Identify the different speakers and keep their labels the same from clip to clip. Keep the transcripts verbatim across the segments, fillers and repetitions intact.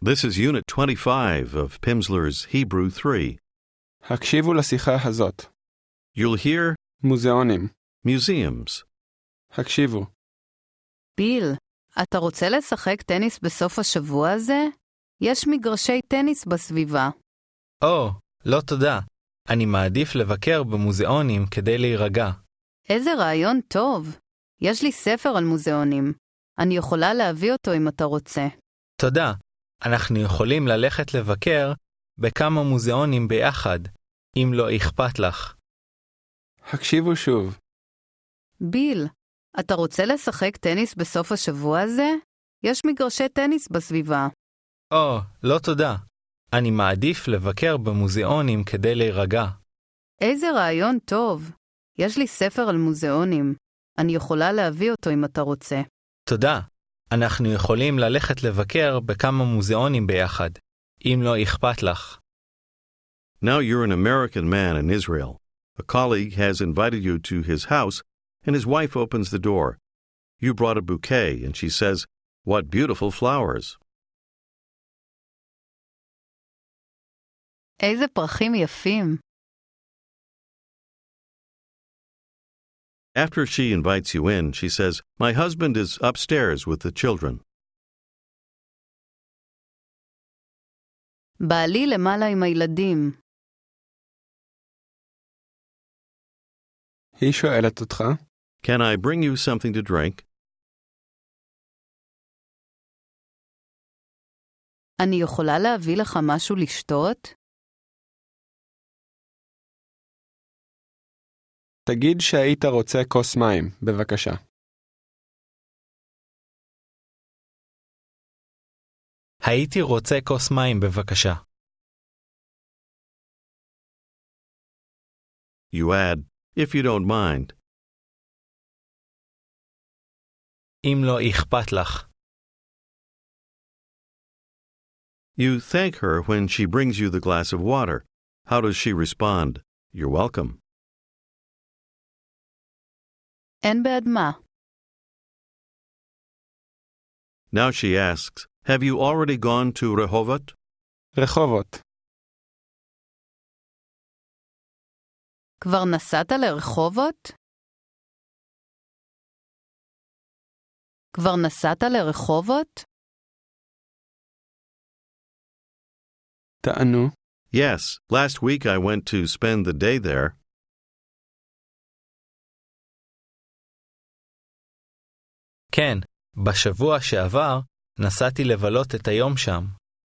Speaker 1: This is Unit twenty-five of Pimsleur's Hebrew three.
Speaker 2: הקשיבו לשיחה הזאת.
Speaker 1: You'll hear
Speaker 2: מוזיאונים.
Speaker 1: museums.
Speaker 2: הקשיבו.
Speaker 3: ביל, אתה רוצה לשחק טניס בסוף השבוע הזה? יש מגרשי טניס בסביבה.
Speaker 4: או, לא תודה. אני מעדיף לבקר במוזיאונים כדי להירגע.
Speaker 3: איזה רעיון טוב. יש לי ספר על מוזיאונים. אני יכולה להביא אותו אם אתה רוצה.
Speaker 4: תודה. אנחנו יכולים ללכת לבקר בכמה מוזיאונים ביחד, אם לא אכפת לך.
Speaker 2: הקשיבו שוב.
Speaker 3: ביל, אתה רוצה לשחק טניס בסוף השבוע הזה? יש מגרשי טניס בסביבה.
Speaker 4: או, לא תודה. אני מעדיף לבקר במוזיאונים כדי להירגע.
Speaker 3: איזה רעיון טוב. יש לי ספר על מוזיאונים. אני יכולה להביא אותו אם אתה רוצה.
Speaker 4: תודה. אנחנו יכולים ללכת לבקר בכמה מוזיאונים ביחד, אם לא אכפת לך.
Speaker 1: Now you're an American man in Israel. A colleague has invited you to his house, and his wife opens the door. You brought a bouquet, and she says, "What beautiful flowers."
Speaker 3: איזה פרחים יפים.
Speaker 1: After she invites you in, she says, "My husband is upstairs with the children."
Speaker 3: בעלי למעלה עם הילדים.
Speaker 2: היא שואלת אותך.
Speaker 1: Can I bring you something to drink?
Speaker 3: אני יכולה להביא לך משהו לשתות?
Speaker 2: תגיד שהיית רוצה כוס מים, בבקשה.
Speaker 4: הייתי רוצה כוס מים בבקשה.
Speaker 1: You add, "If you don't mind."
Speaker 4: אם לא אכפת לך.
Speaker 1: You thank her when she brings you the glass of water. How does she respond? "You're welcome."
Speaker 3: אין בעד מה.
Speaker 1: Now she asks, "Have you already gone to Rehovot?"
Speaker 2: רחובות.
Speaker 3: כבר נסעת לרחובות? כבר נסעת לרחובות?
Speaker 2: תענו.
Speaker 1: Yes, last week I went to spend the day there.
Speaker 4: כן, בשבוע שעבר נסעתי לבלות את היום שם.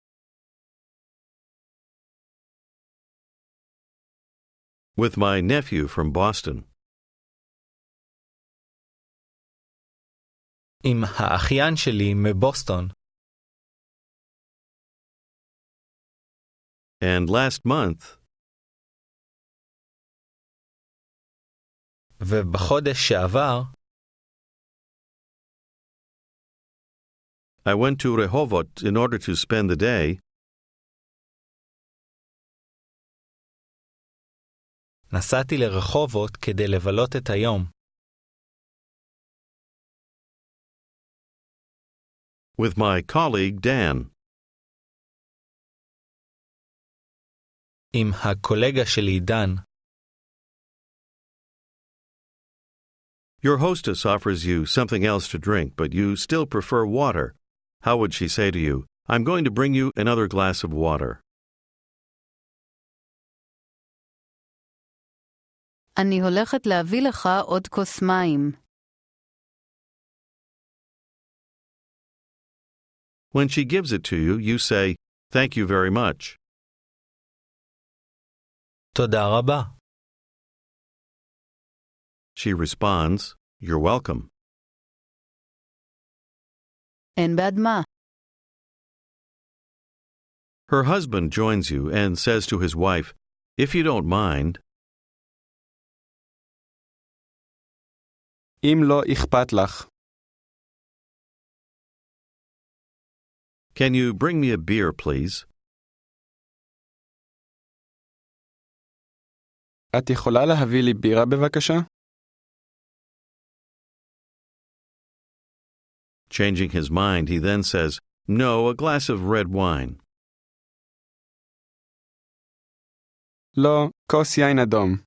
Speaker 1: With my nephew from Boston.
Speaker 4: עם האחיין שלי מבוסטון.
Speaker 1: And last month,
Speaker 4: ובחודש שעבר,
Speaker 1: I went to Rehovot in order to spend the day.
Speaker 4: נסעתי לרחובות כדי לבלות את היום.
Speaker 1: With my colleague Dan.
Speaker 4: עם הקולגה שלי דן.
Speaker 1: Your hostess offers you something else to drink, but you still prefer water. How would she say to you, "I'm going to bring you another glass of water"?
Speaker 3: אני הולכת להביא לך עוד כוס מים.
Speaker 1: When she gives it to you, you say, "Thank you very much."
Speaker 4: תודה רבה.
Speaker 1: She responds, "You're welcome."
Speaker 3: אין בעד מה.
Speaker 1: Her husband joins you and says to his wife, "If you don't mind."
Speaker 2: אם לא אכפת לך.
Speaker 1: Can you bring me a beer, please?
Speaker 2: את יכולה להביא לי בירה בבקשה?
Speaker 1: Changing his mind, he then says, No, a glass of red wine.
Speaker 2: לא, כוס יין אדום.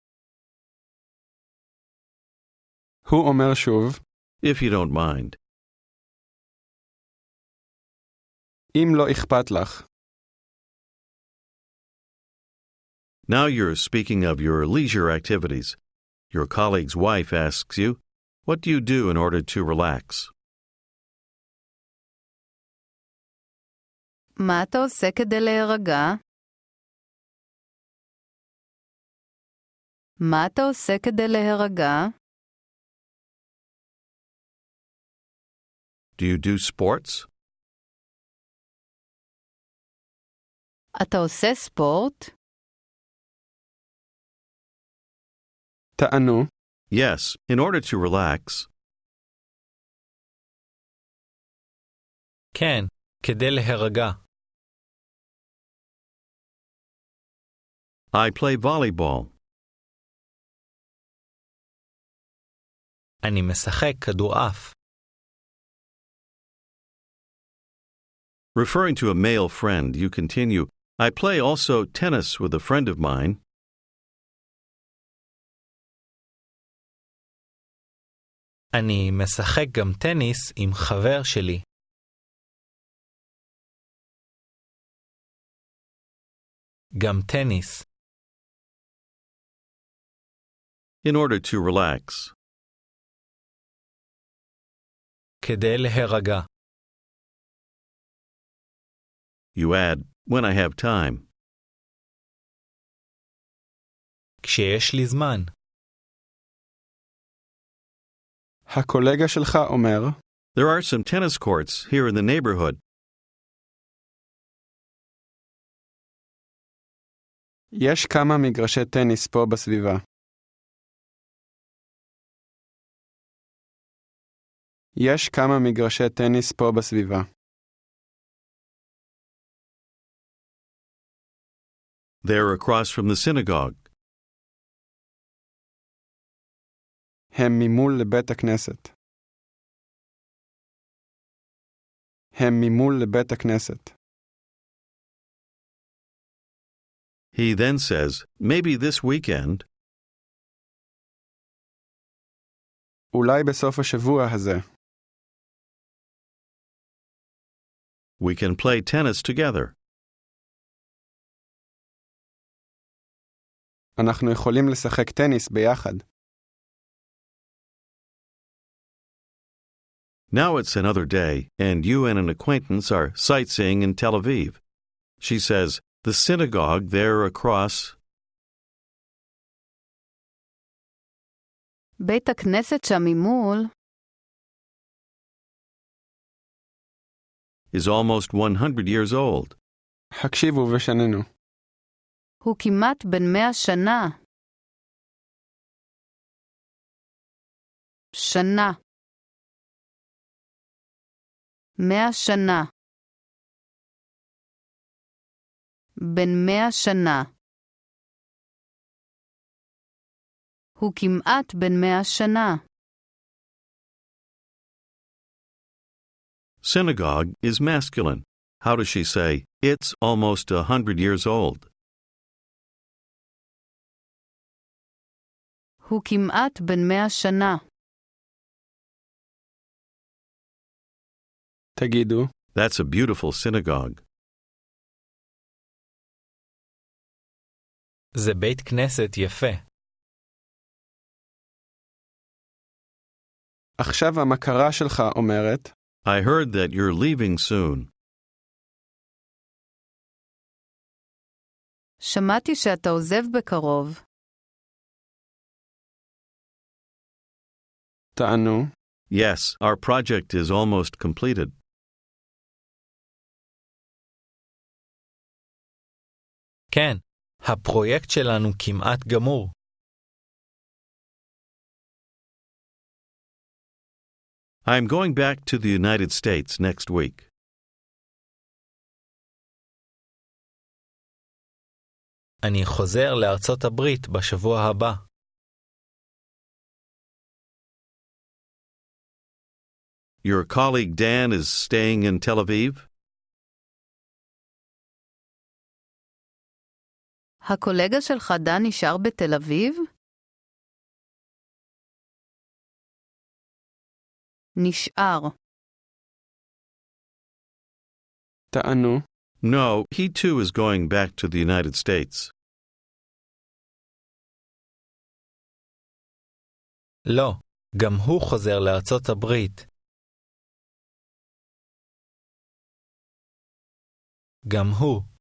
Speaker 2: הוא אומר שוב,
Speaker 1: If you don't mind.
Speaker 2: אם לא אכפת לך.
Speaker 1: Now you're speaking of your leisure activities. Your colleague's wife asks you, what do you do in order to relax?
Speaker 3: מה אתה עושה כדי להירגע? מה אתה עושה כדי להירגע?
Speaker 1: Do you do sports?
Speaker 3: אתה עושה ספורט?
Speaker 2: תענו,
Speaker 1: Yes, in order to relax.
Speaker 4: כן, כדי להירגע.
Speaker 1: I play volleyball.
Speaker 4: אני משחק כדורעף.
Speaker 1: Referring to a male friend, you continue, I play also tennis with a friend of mine.
Speaker 4: אני משחק גם טניס עם חבר שלי. גם טניס.
Speaker 1: In order to relax.
Speaker 4: כדי להירגע.
Speaker 1: You add, when I have time.
Speaker 4: כשיש לי זמן.
Speaker 2: הקולגה שלך אומר,
Speaker 1: There are some tennis courts here in the neighborhood.
Speaker 2: יש כמה מגרשי טניס פה בסביבה. יש כמה מגרשי טניס פה בסביבה.
Speaker 1: They're across from the synagogue.
Speaker 2: הם ממול לבית הכנסת. הם ממול לבית הכנסת.
Speaker 1: He then says, maybe this weekend,
Speaker 2: אולי בסוף השבוע הזה.
Speaker 1: we can play tennis together.
Speaker 2: אנחנו יכולים לשחק טניס ביחד.
Speaker 1: Now it's another day, and you and an acquaintance are sightseeing in Tel Aviv. She says, the synagogue there across.
Speaker 3: בית הכנסת שם ממול
Speaker 1: is almost one hundred years old.
Speaker 2: הקשיבו ושננו.
Speaker 3: הוא כמעט בן מאה שנה. שנה. מאה שנה. בן מאה שנה. הוא כמעט בן מאה שנה.
Speaker 1: Synagogue is masculine. How does she say, it's almost a hundred years old?
Speaker 3: הוא כמעט בן מאה שנה.
Speaker 2: תגידו,
Speaker 1: That's a beautiful synagogue.
Speaker 4: זה בית כנסת יפה.
Speaker 2: עכשיו המכרה שלך אומרת,
Speaker 1: I heard that you're leaving soon.
Speaker 3: שמעתי שאתה עוזב בקרוב.
Speaker 2: תענו,
Speaker 1: Yes, our project is almost completed.
Speaker 4: כן, הפרויקט שלנו כמעט גמור.
Speaker 1: I'm going back to the United States next week.
Speaker 4: אני חוזר לארצות הברית בשבוע הבא.
Speaker 1: Your colleague Dan is staying in Tel Aviv?
Speaker 3: הקולגה שלך דן נשאר בתל אביב? נשאר.
Speaker 2: טענו,
Speaker 1: No, he too is going back to the United States.
Speaker 4: לא, גם הוא חוזר לארצות הברית. גם הוא.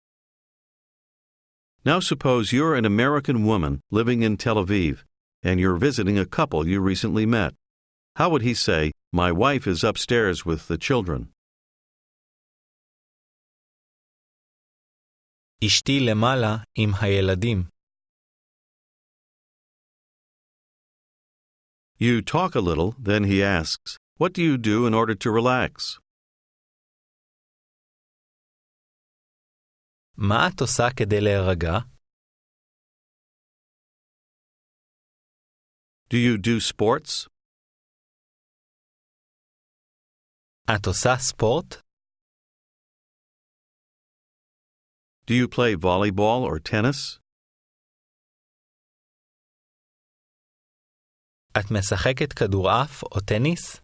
Speaker 1: Now suppose you're an American woman living in Tel Aviv, and you're visiting a couple you recently met. How would he say, "My wife is upstairs with the children"?
Speaker 4: אשתי למעלה עם הילדים.
Speaker 1: You talk a little, then he asks, "What do you do in order to relax?"
Speaker 4: מה את עושה כדי להירגע?
Speaker 1: Do you do sports?
Speaker 4: את עושה ספורט?
Speaker 1: Do you play volleyball or tennis?
Speaker 4: את משחקת כדורעף או טניס?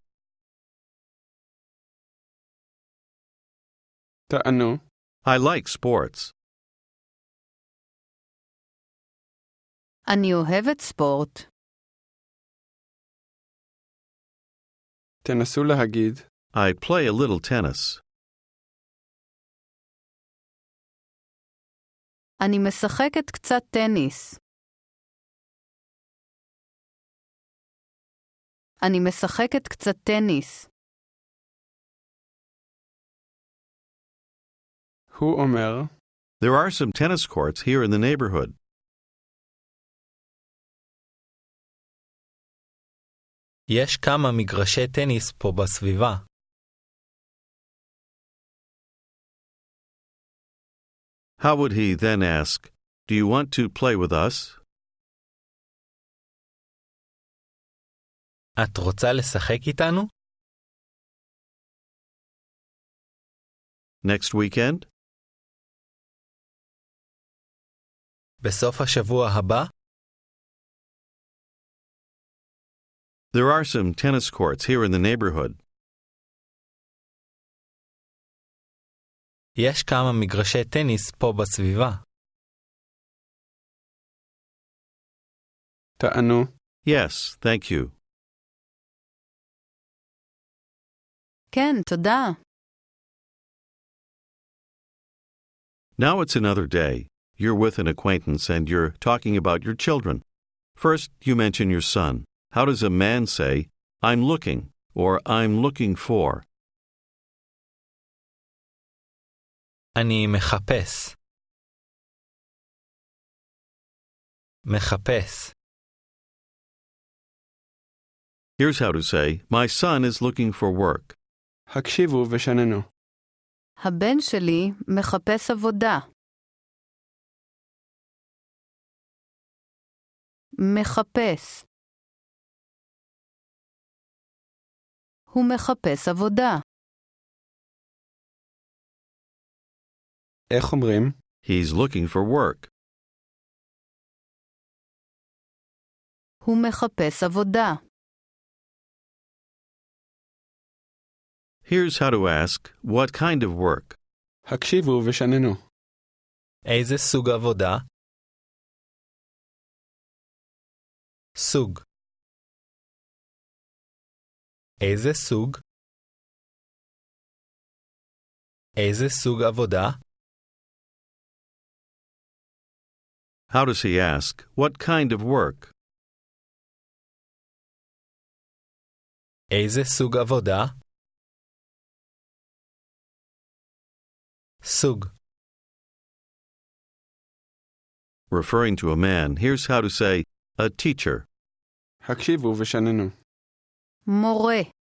Speaker 2: טענו,
Speaker 1: I like sports.
Speaker 3: אני אוהבת ספורט.
Speaker 2: תנסו להגיד,
Speaker 1: I play a little tennis.
Speaker 3: אני משחקת קצת טניס. אני משחקת קצת טניס.
Speaker 2: הוא אומר,
Speaker 1: There are some tennis courts here in the neighborhood.
Speaker 4: יש כמה מגרשי טניס פה בסביבה.
Speaker 1: How would he then ask, "Do you want to play with us?"
Speaker 4: את רוצה לשחק איתנו?
Speaker 1: Next weekend?
Speaker 4: בסוף השבוע הבא?
Speaker 1: There are some tennis courts here in the neighborhood.
Speaker 4: יש כמה מגרשי טניס פה בסביבה.
Speaker 2: טענו,
Speaker 1: Yes, thank you.
Speaker 3: כן, תודה.
Speaker 1: Now it's another day. You're with an acquaintance and you're talking about your children. First, you mention your son. How does a man say, "I'm looking," or "I'm looking for"?
Speaker 4: אני מחפש. מחפש.
Speaker 1: Here's how to say, "My son is looking for work."
Speaker 2: הקשיבו ושננו.
Speaker 3: הבן שלי מחפש עבודה. מחפש. הוא מחפש עבודה.
Speaker 2: איך אומרים?
Speaker 1: He's looking for work.
Speaker 3: הוא מחפש עבודה.
Speaker 1: Here's how to ask, "What kind of work?"
Speaker 2: הקשיבו ושננו.
Speaker 4: איזה סוג עבודה? סוג. איזה סוג? איזה סוג עבודה?
Speaker 1: How does he ask, "What kind of work?"
Speaker 4: איזה סוג עבודה? סוג.
Speaker 1: Referring to a man, here's how to say, "A teacher."
Speaker 2: הקשיבו ושננו.
Speaker 3: מורה.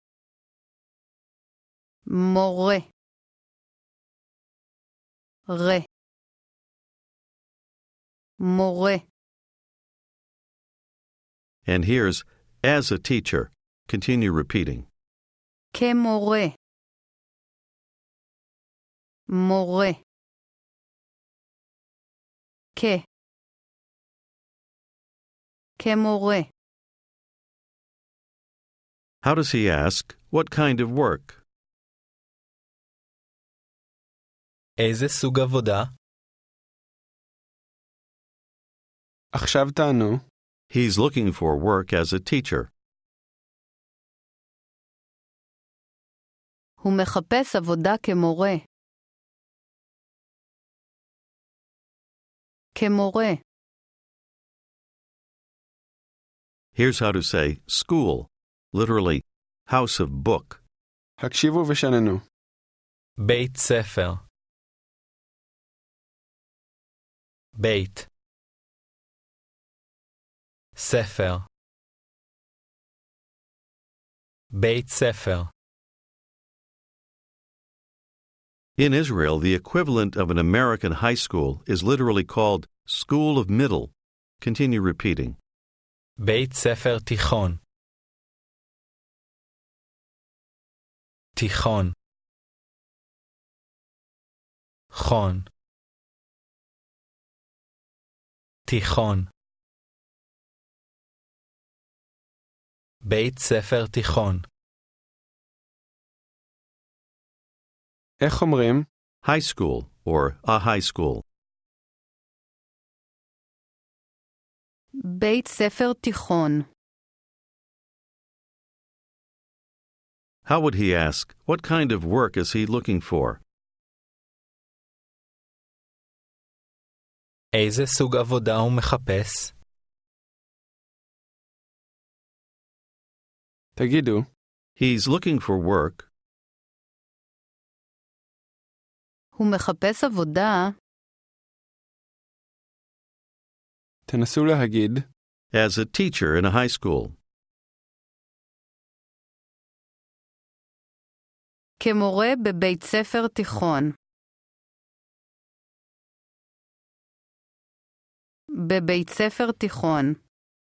Speaker 3: מורה. רה. מורה.
Speaker 1: And here's, "As a teacher." Continue repeating.
Speaker 3: כמורה. מורה. כ. כמורה.
Speaker 1: How does he ask, what kind of work?
Speaker 4: איזה סוג עבודה?
Speaker 2: עכשיו תענו.
Speaker 1: He's looking for work as a teacher.
Speaker 3: הוא מחפש עבודה כמורה. כמורה.
Speaker 1: Here's how to say school, literally, house of book.
Speaker 2: הקשיבו ושננו.
Speaker 4: בית ספר. בית. ספר. בית ספר.
Speaker 1: In Israel, the equivalent of an American high school is literally called School of Middle. Continue repeating.
Speaker 4: בית ספר תיכון. תיכון. חון. תיכון. בית ספר תיכון.
Speaker 2: איך אומרים?
Speaker 1: High school or a high school.
Speaker 3: בית ספר תיכון.
Speaker 1: How would he ask, what kind of work is he looking for?
Speaker 4: איזה סוג עבודה הוא מחפש?
Speaker 2: תגידו.
Speaker 1: He's looking for work.
Speaker 3: הוא מחפש עבודה.
Speaker 2: תנסו להגיד.
Speaker 1: As a teacher in a high school.
Speaker 3: כמורה בבית ספר תיכון. בבית ספר תיכון.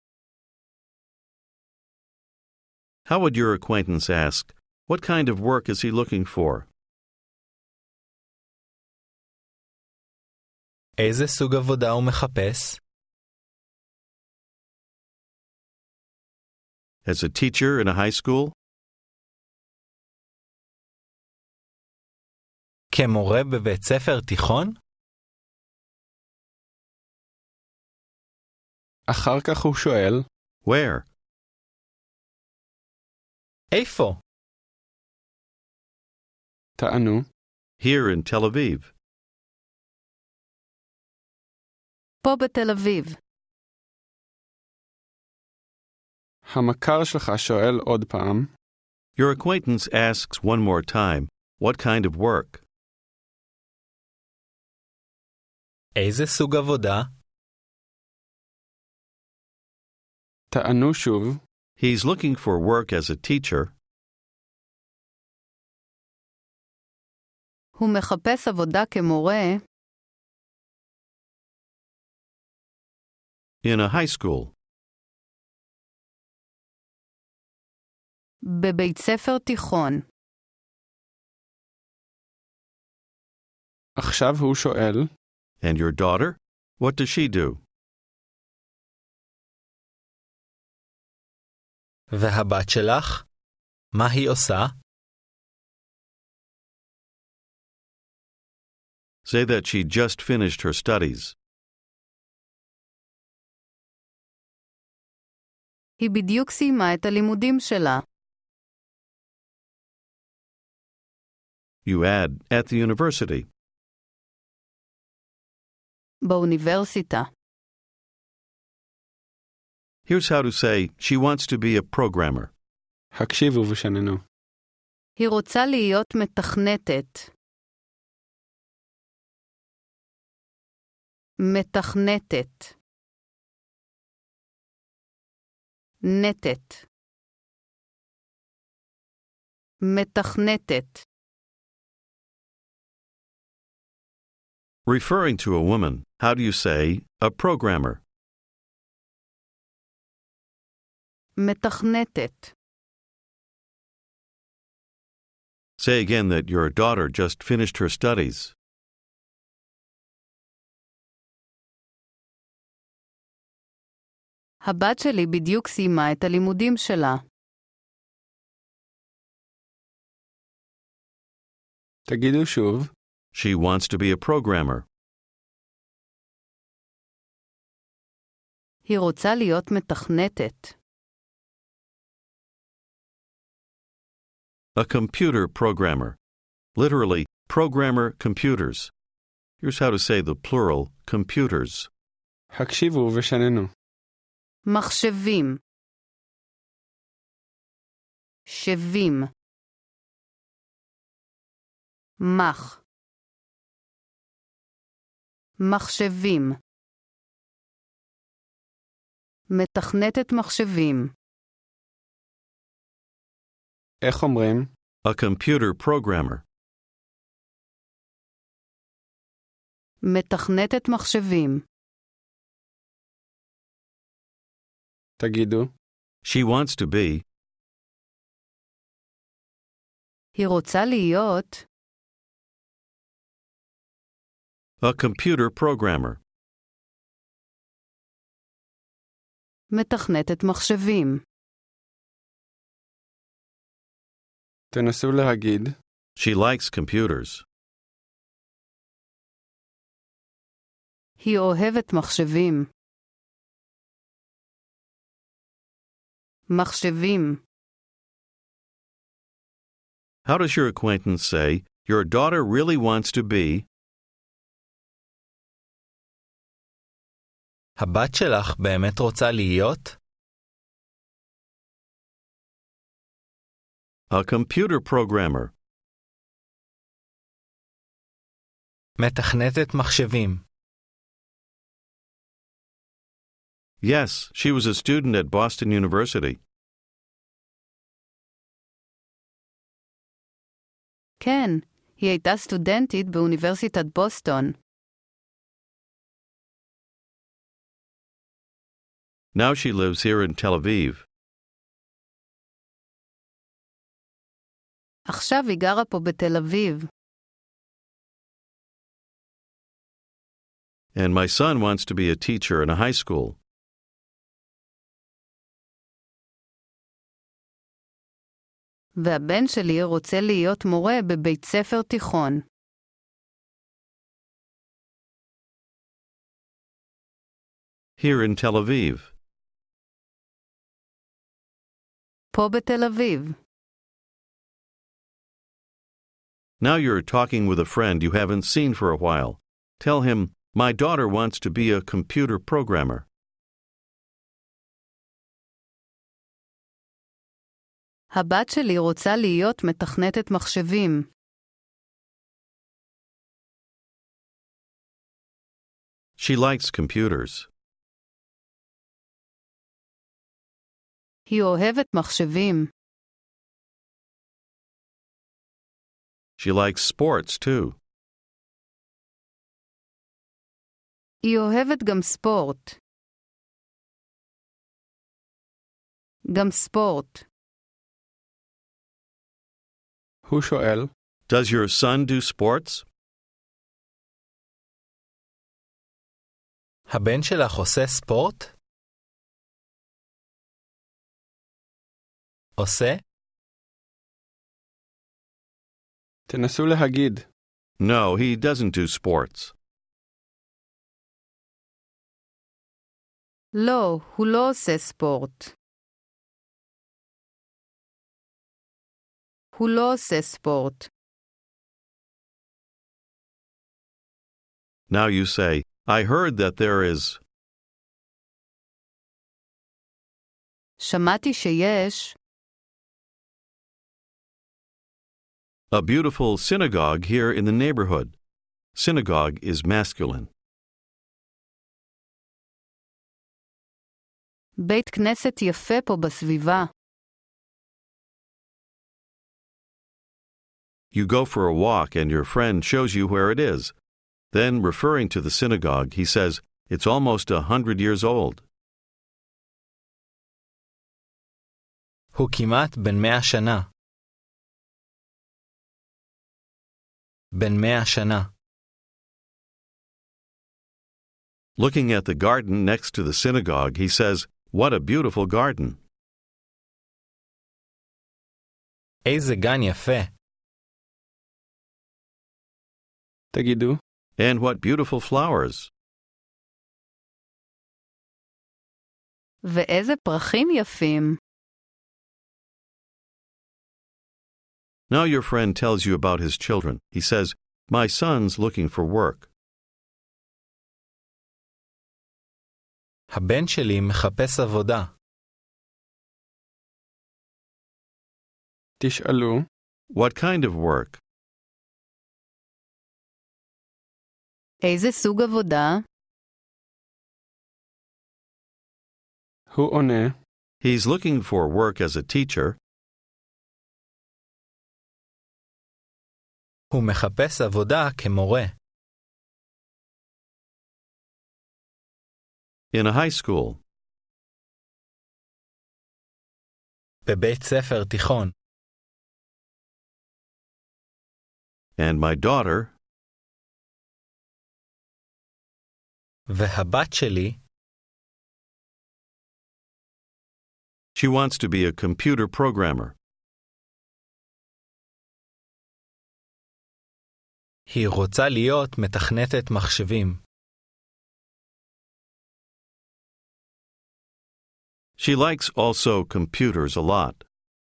Speaker 1: How would your acquaintance ask, what kind of work is he looking for?
Speaker 4: איזה סוג עבודה הוא מחפש?
Speaker 1: As a teacher in a high school?
Speaker 4: כמורה בבית ספר תיכון?
Speaker 2: אחר כך הוא שואל.
Speaker 1: Where?
Speaker 4: איפה?
Speaker 2: תענו.
Speaker 1: Here in Tel Aviv.
Speaker 3: פה בתל אביב.
Speaker 2: המכר שלך שואל עוד פעם.
Speaker 1: Your acquaintance asks one more time, what kind of work?
Speaker 4: איזה סוג עבודה?
Speaker 2: תענו שוב.
Speaker 1: He's looking for work as a teacher.
Speaker 3: הוא מחפש עבודה כמורה.
Speaker 1: In a high school.
Speaker 3: בבית ספר תיכון.
Speaker 2: עכשיו הוא שואל.
Speaker 1: And your daughter? What does she do?
Speaker 4: והבת שלך? מה היא עושה?
Speaker 1: Say that she just finished her studies.
Speaker 3: היא בדיוק סיימה את הלימודים שלה.
Speaker 1: You add, at the university.
Speaker 3: באוניברסיטה.
Speaker 1: Here's how to say, she wants to be a programmer.
Speaker 2: הקשיבו ושננו.
Speaker 3: היא רוצה להיות מתכנתת. מתכנתת. נתת. מתכנתת.
Speaker 1: Referring to a woman, how do you say, a programmer?
Speaker 3: מתכנתת.
Speaker 1: Say again that your daughter just finished her studies.
Speaker 3: הבת שלי בדיוק סיימה את הלימודים שלה.
Speaker 2: תגידו שוב.
Speaker 1: She wants to be a programmer.
Speaker 3: היא רוצה להיות מתכנתת.
Speaker 1: A computer programmer. Literally, programmer computers. Here's how to say the plural, computers.
Speaker 2: הקשיבו ושננו.
Speaker 3: מחשבים. שבים. מח. מחשבים. מתכנתת מחשבים.
Speaker 2: איך אומרים?
Speaker 1: A computer programmer.
Speaker 3: מתכנתת מחשבים.
Speaker 2: תגידו.
Speaker 1: She wants to be.
Speaker 3: היא רוצה להיות.
Speaker 1: A computer programmer.
Speaker 3: מתכנתת מחשבים.
Speaker 2: תנסו להגיד.
Speaker 1: She likes computers.
Speaker 3: היא אוהבת מחשבים. מחשבים.
Speaker 1: How does your acquaintance say, your daughter really wants to be?
Speaker 4: הבת שלך באמת רוצה להיות?
Speaker 1: A computer programmer.
Speaker 4: מתכנתת מחשבים.
Speaker 1: Yes, she was a student at Boston University.
Speaker 3: כן, היא הייתה סטודנטית באוניברסיטת בוסטון.
Speaker 1: Now she lives here in Tel Aviv.
Speaker 3: עכשיו היא גרה פה בתל אביב.
Speaker 1: And my son wants to be a teacher in a high school.
Speaker 3: והבן שלי רוצה להיות מורה בבית ספר תיכון.
Speaker 1: Here in Tel Aviv.
Speaker 3: פה בתל אביב.
Speaker 1: Now you're talking with a friend you haven't seen for a while. Tell him, my daughter wants to be a computer programmer.
Speaker 3: הבת שלי רוצה להיות מתכנתת מחשבים.
Speaker 1: She likes computers.
Speaker 3: היא אוהבת מחשבים.
Speaker 1: She likes sports too.
Speaker 3: היא אוהבת גם ספורט. גם ספורט.
Speaker 2: הוא שואל.
Speaker 1: Does your son do sports?
Speaker 4: הבן שלך עושה ספורט? עושה?
Speaker 2: תנסו להגיד.
Speaker 1: No, he doesn't do sports.
Speaker 3: לא, הוא לא עושה ספורט. הוא לא עושה ספורט.
Speaker 1: Now you say, I heard that there is.
Speaker 3: שמעתי שיש.
Speaker 1: A beautiful synagogue here in the neighborhood. Synagogue is masculine.
Speaker 3: בית כנסת יפה פה בסביבה.
Speaker 1: You go for a walk and your friend shows you where it is. Then, referring to the synagogue, he says, it's almost a hundred years old.
Speaker 4: הוא כמעט בן מאה שנה. בן מאה שנה.
Speaker 1: Looking at the garden next to the synagogue, he says, "What a beautiful garden."
Speaker 4: איזה גן יפה.
Speaker 2: תגידו,
Speaker 1: And what beautiful flowers.
Speaker 3: ואיזה פרחים יפים.
Speaker 1: Now your friend tells you about his children. He says, "My son's looking for work."
Speaker 4: הבן שלי מחפש עבודה.
Speaker 2: תשאלו,
Speaker 1: What kind of work?
Speaker 3: איזה סוג עבודה?
Speaker 2: הוא עונה,
Speaker 1: He's looking for work as a teacher.
Speaker 4: הוא מחפש עבודה כמורה.
Speaker 1: In a high school.
Speaker 4: בבית ספר תיכון.
Speaker 1: And my daughter,
Speaker 4: והבת שלי,
Speaker 1: she wants to be a computer programmer.
Speaker 4: היא רוצה להיות מתכנתת מחשבים.
Speaker 1: She likes also computers a lot.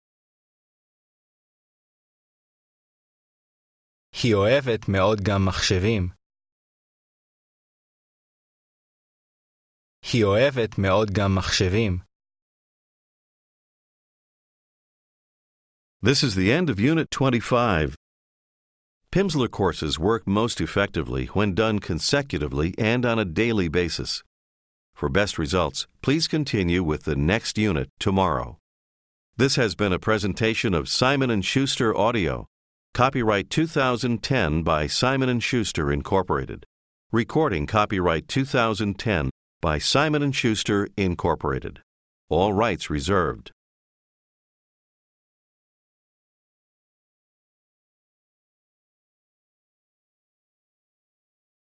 Speaker 4: היא אוהבת מאוד גם מחשבים. היא אוהבת מאוד גם מחשבים.
Speaker 1: This is the end of Unit twenty-five. Pimsleur courses work most effectively when done consecutively and on a daily basis. For best results, please continue with the next unit tomorrow. This has been a presentation of Simon and Schuster Audio. Copyright two thousand ten by Simon and Schuster Incorporated. Recording copyright two thousand ten by Simon and Schuster Incorporated. All rights reserved.